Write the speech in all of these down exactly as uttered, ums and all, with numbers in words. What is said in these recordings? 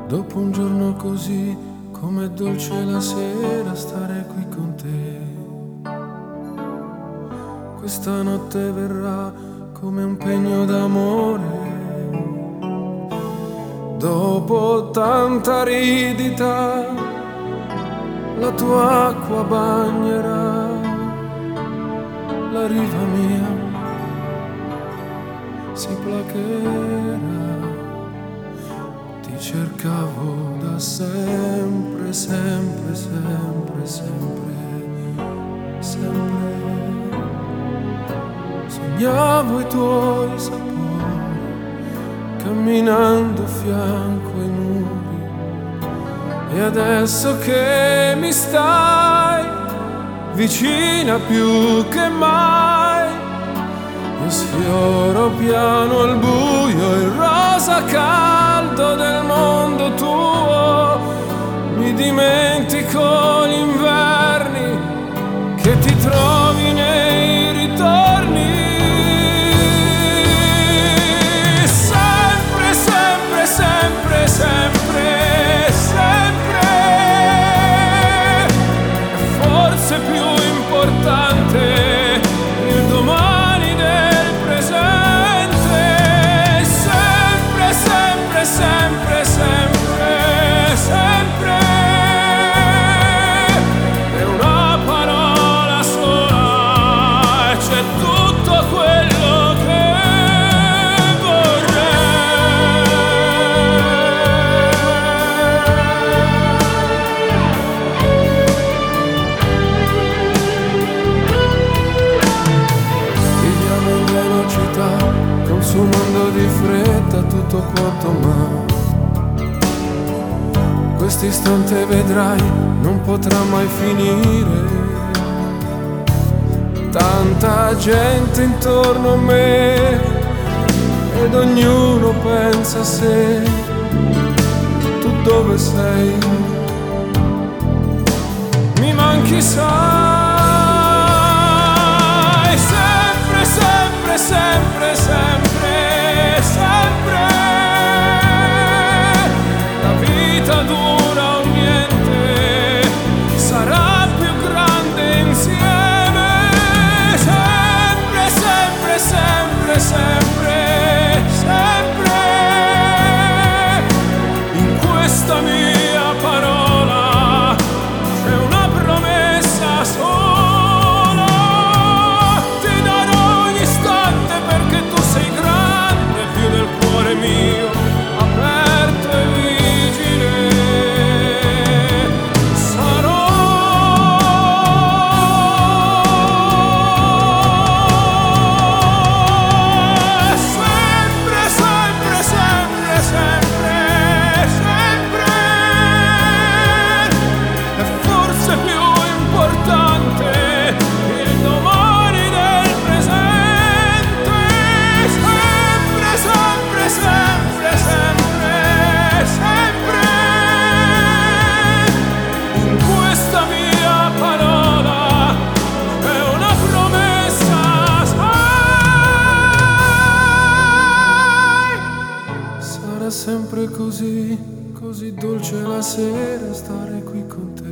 Dopo un giorno così, com'è dolce la sera stare qui con te. Questa notte verrà come un pegno d'amore. Dopo tanta aridità, la tua acqua bagnerà la riva mia, si placherà. Ti cercavo da sempre, sempre, sempre, sempre, sempre. Sognavo i tuoi sapori, camminando fianco ai muri. E adesso che mi stai vicina più che mai, io sfioro piano al buio il rosa caldo del mondo tuo. Mi dimentico gli inverni che ti trovi nei ritorni. Sempre, sempre, sempre, sempre, sempre. E forse più importante il domani del presente. Sempre, sempre, sempre, sempre, sempre. È una parola sola e c'è tutto quello che consumando di fretta tutto quanto, ma quest'istante vedrai non potrà mai finire. Tanta gente intorno a me ed ognuno pensa a sé. Tu dove sei? Mi manchi, sai, sempre, sempre, sempre, sempre, sempre. La vita dura un niente, sarà più grande insieme. Sempre, sempre, sempre, sempre, sempre. In questa mia parola c'è una promessa sola. Ti darò ogni istante perché tu sei grande, più del cuore mio, aperto e vigile. Sarò sempre, sempre, sempre, sempre, sempre. E forse più importante il domani del presente. Sempre, sempre, sempre, sempre, sempre. In questa mia parola c'è una promessa, sai. Sarà sempre così, così dolce la sera stare qui con te.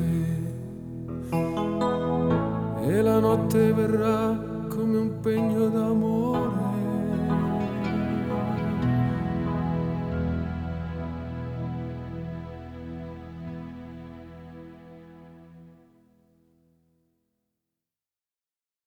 E la notte verrà come un pegno d'amore.